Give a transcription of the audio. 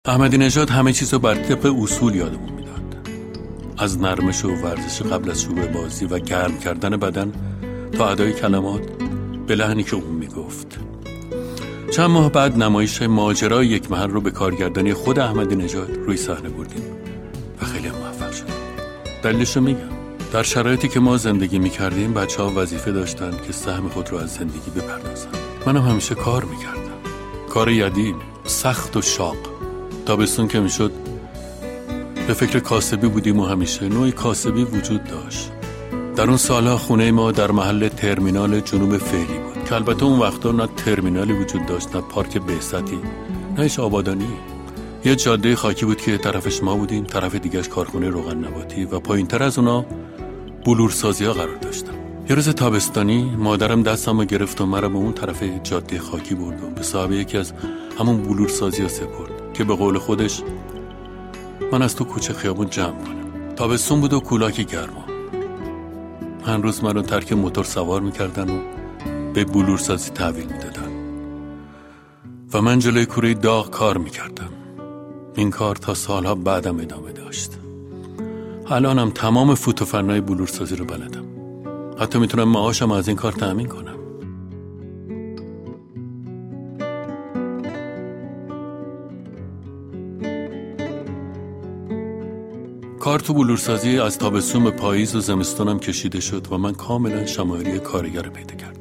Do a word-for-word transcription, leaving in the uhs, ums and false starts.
احمدی نژاد همه چیزو بر طبق اصول یادمون میداد، از نرمش و ورزش قبل از شروع بازی و گرم کردن بدن تا ادای کلمات به لحنی که اون میگفت. چند ماه بعد نمایش ماجرای یک محل رو به کارگردانی خود احمدی نژاد روی صحنه بردیم و خیلی هم موفق شدیم. دلیلشو میگم. در شرایطی که ما زندگی میکردیم بچه ها وظیفه داشتن که سهم خود رو از زندگی بپردازن. منم همیشه کار میکردم، کار یدی، سخت و شاق. تابستون که میشد به فکر کاسبی بودیم و همیشه نوعی کاسبی وجود داشت. در اون سالها خونه ما در محل ترمینال جنوب فعلی بود که البته اون وقتا نه ترمینالی وجود داشت، نه پارک بعثتی، نه هیچ آبادانی. یه جاده خاکی بود که طرفش ما بودیم، طرف دیگهش کارخونه روغن نباتی و پایینتر از اونا بلورسازی ها قرار داشتن. یه روز تابستانی مادرم دستمو گرفت و مرا به اون طرف جاده خاکی برد و به صاحب یکی از همون بلورسازی ها سپرد که به قول خودش من از تو کوچه خیابون جمع کنم. تابستون بود و کولاک گرما. هر روز من رو ترک موتور سوار میکردن و به بلورسازی تحویل میدادن و من جلوی کوره داغ کار میکردم. این کار تا سالها بعدم ادامه داشت. الانم تمام فوت و فنای بلورسازی رو بلدم. حتی میتونم معاشم از این کار تأمین کنم. کار تو بلورسازی از تابستون به پاییز و زمستانم کشیده شد و من کاملا شمایلی کارگر پیدا کردم.